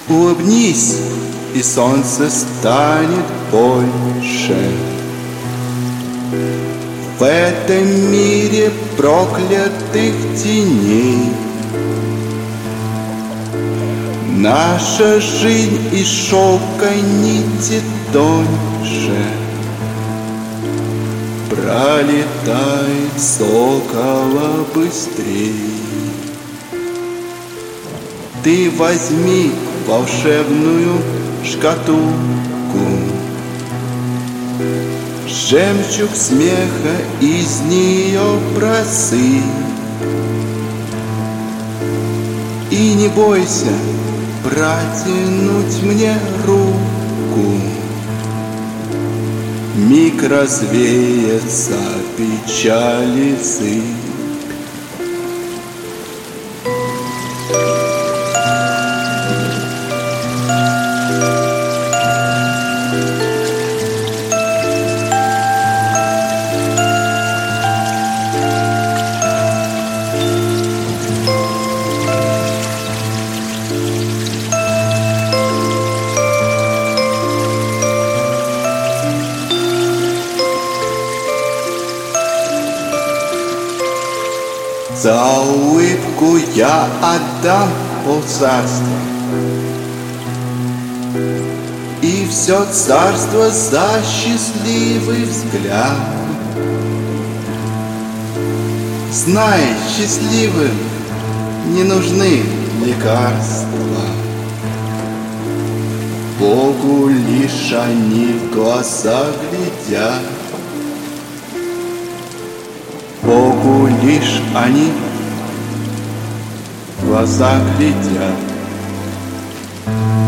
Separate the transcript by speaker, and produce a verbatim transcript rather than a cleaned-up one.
Speaker 1: Улыбнись, и солнце станет больше. В этом мире проклятых теней наша жизнь из шелка нити тоньше. Пролетает сокола быстрей. Ты возьми волшебную шкатулку, жемчуг смеха из нее просыпь. И не бойся протянуть мне руку, миг развеется печали зыбь. За улыбку я отдам полцарства, и все царство за счастливый взгляд. Знай, счастливым не нужны лекарства, Богу лишь они в глаза глядят. Богу лишь они в глаза глядят.